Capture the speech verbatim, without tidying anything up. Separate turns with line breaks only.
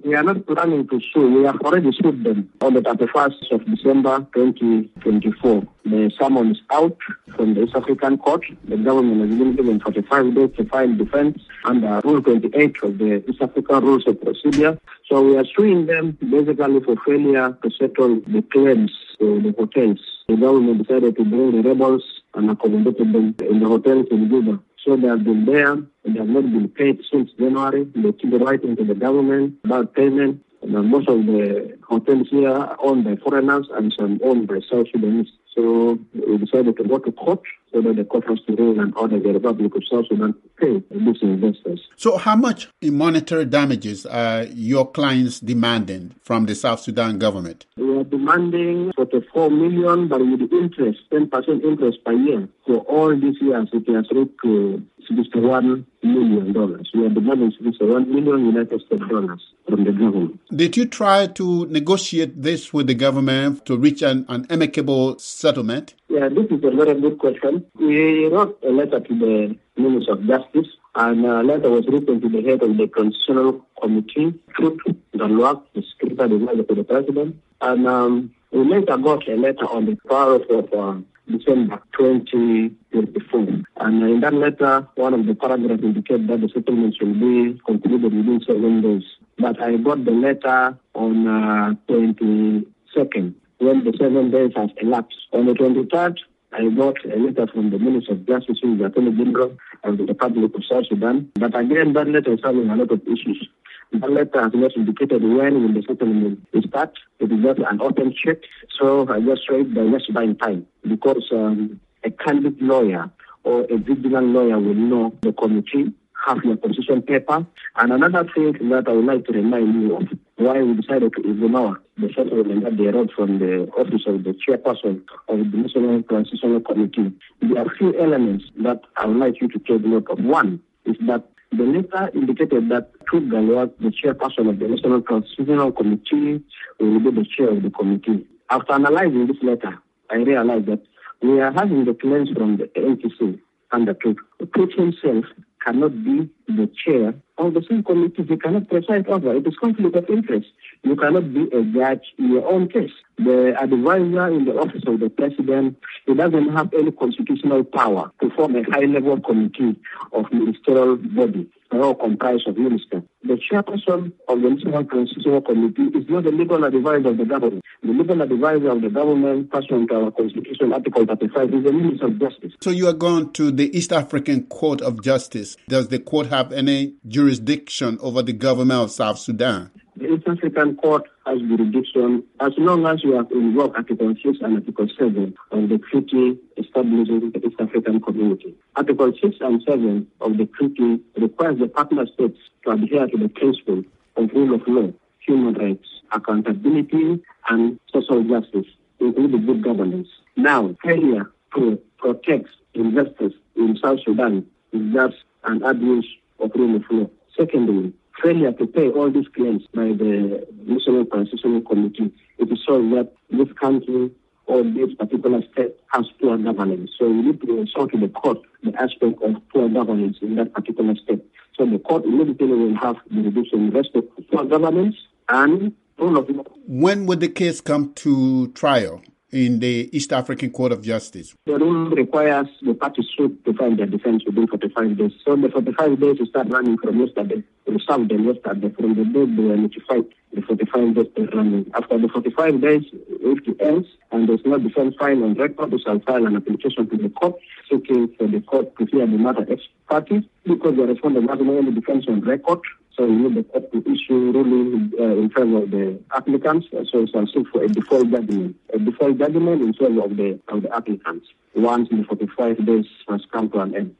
We are not planning to sue. We have already sued them on the thirty-first of December twenty twenty-four. The summons is out from the East African Court. The government has been given forty-five days to file defense under Rule twenty-eight of the East African Rules of Procedure. So we are suing them basically for failure to settle the claims to the hotels. The government decided to bring the rebels and accommodated them in the hotels in Juba. So they have been there and they have not been paid since January. They keep writing to the government about payment. And most of the hotels here are owned by foreigners and some owned by South Sudanese. So we decided to go to court so that the court has to rule and order the Republic of South Sudan to pay these investors.
So how much in monetary damages are your clients demanding from the South Sudan government?
We are demanding forty-four million dollars, but with interest, ten percent interest per year. For all these years, it has reached to sixty-one million dollars. We are demanding sixty-one million United States dollars from the government.
Did you try to negotiate this with the government to reach an, an amicable settlement?
Yeah, this is a very good question. We wrote a letter to the Minister of Justice, and a letter was written to the head of the Constitutional Committee, Truth Galwak, the Secretary Advisor to the President. And um, we later got a letter on the twelfth of uh, December twenty twenty-four. And in that letter, one of the paragraphs indicated that the settlements will be concluded within seven days. But I got the letter on uh, twenty-second, when the seven days has elapsed. On the twenty-third, I got a letter from the Minister of Justice, who is the Attorney General of the Republic of South Sudan. But again, that letter is having a lot of issues. That letter has not indicated when will the settlement will start. It is just an open check. So I just read by just buying time, because um, a candidate lawyer or a vigilant lawyer will know the committee, have your position paper. And another thing that I would like to remind you of, why we decided to ignore the settlement that they wrote from the office of the chairperson of the National Transitional Committee. There are few elements that I would like you to take note of. One is that the letter indicated that Truth Galwak, the chairperson of the National Transitional Committee, will be the chair of the committee. After analyzing this letter, I realized that we are having the claims from the N T C and the Truth. Truth himself cannot be the chair of the same committee. He cannot preside over. It is conflict of interest. You cannot be a judge in your own case. The advisor in the office of the president, he doesn't have any constitutional power to form a high-level committee of ministerial body, all comprised of ministers. The chairperson of the National Constitutional Committee is not the legal advisor of the government. The legal advisor of the government, pursuant to our Constitution, Article thirty-five, is the Minister of Justice.
So you are going to the East African Court of Justice. Does the court have any jurisdiction over the government of South Sudan?
The East African Court has jurisdiction as long as you have invoked Article six and Article seven of the treaty establishing the East African Community. Article six and seven of the treaty requires the partner states to adhere to the principle of rule of law, human rights, accountability, and social justice, including good governance. Now, failure to protect investors in South Sudan is just an abuse of rule of law. Secondly, failure to pay all these claims by the National Transitional Committee, it is so that this country or this particular state has poor governance. So we need to resort to the court the aspect of poor governance in that particular state. So the court immediately will have the reduction in respect to poor governance and rule of law.
When would the case come to trial in the East African Court of Justice?
The rule requires the parties suit to file their defense within forty-five days. So the forty-five days will start running from yesterday. We served them yesterday. From the day they were notified, the forty-five days is running. After the forty-five days, if it ends and there's no defense file on record, we shall file an application to the court seeking for the court to hear the matter ex parte, because the respondent has no any defense on record. So we need the court to issue ruling uh, in favor of the applicants. So we shall seek for a default judgment. A default judgment in favor of the of the applicants once the forty-five days has come to an end.